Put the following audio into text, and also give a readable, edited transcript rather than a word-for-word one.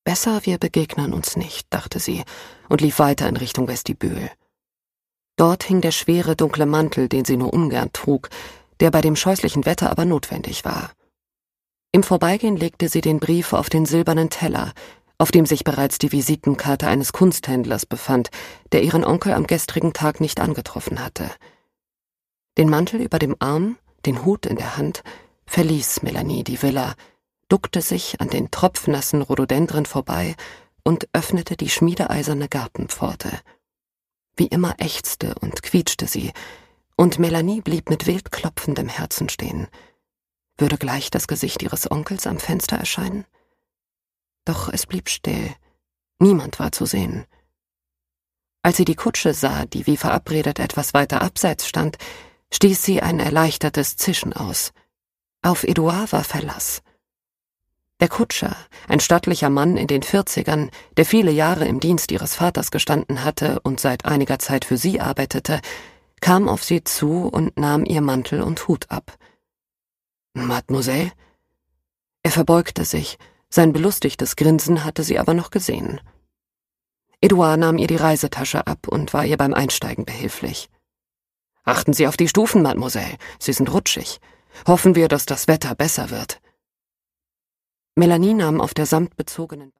Besser, wir begegnen uns nicht, dachte sie und lief weiter in Richtung Vestibül. Dort hing der schwere, dunkle Mantel, den sie nur ungern trug, der bei dem scheußlichen Wetter aber notwendig war. Im Vorbeigehen legte sie den Brief auf den silbernen Teller, auf dem sich bereits die Visitenkarte eines Kunsthändlers befand, der ihren Onkel am gestrigen Tag nicht angetroffen hatte. Den Mantel über dem Arm, den Hut in der Hand, verließ Melanie die Villa, duckte sich an den tropfnassen Rhododendren vorbei und öffnete die schmiedeeiserne Gartenpforte. Wie immer ächzte und quietschte sie, und Melanie blieb mit wild klopfendem Herzen stehen. Würde gleich das Gesicht ihres Onkels am Fenster erscheinen? Doch es blieb still. Niemand war zu sehen. Als sie die Kutsche sah, die wie verabredet etwas weiter abseits stand, stieß sie ein erleichtertes Zischen aus. Auf Eduard war Verlass. Der Kutscher, ein stattlicher Mann in den 40ern, der viele Jahre im Dienst ihres Vaters gestanden hatte und seit einiger Zeit für sie arbeitete, kam auf sie zu und nahm ihr Mantel und Hut ab. »Mademoiselle?« Er verbeugte sich, sein belustigtes Grinsen hatte sie aber noch gesehen. Eduard nahm ihr die Reisetasche ab und war ihr beim Einsteigen behilflich. »Achten Sie auf die Stufen, Mademoiselle, sie sind rutschig. Hoffen wir, dass das Wetter besser wird.« Melanie nahm auf der samtbezogenen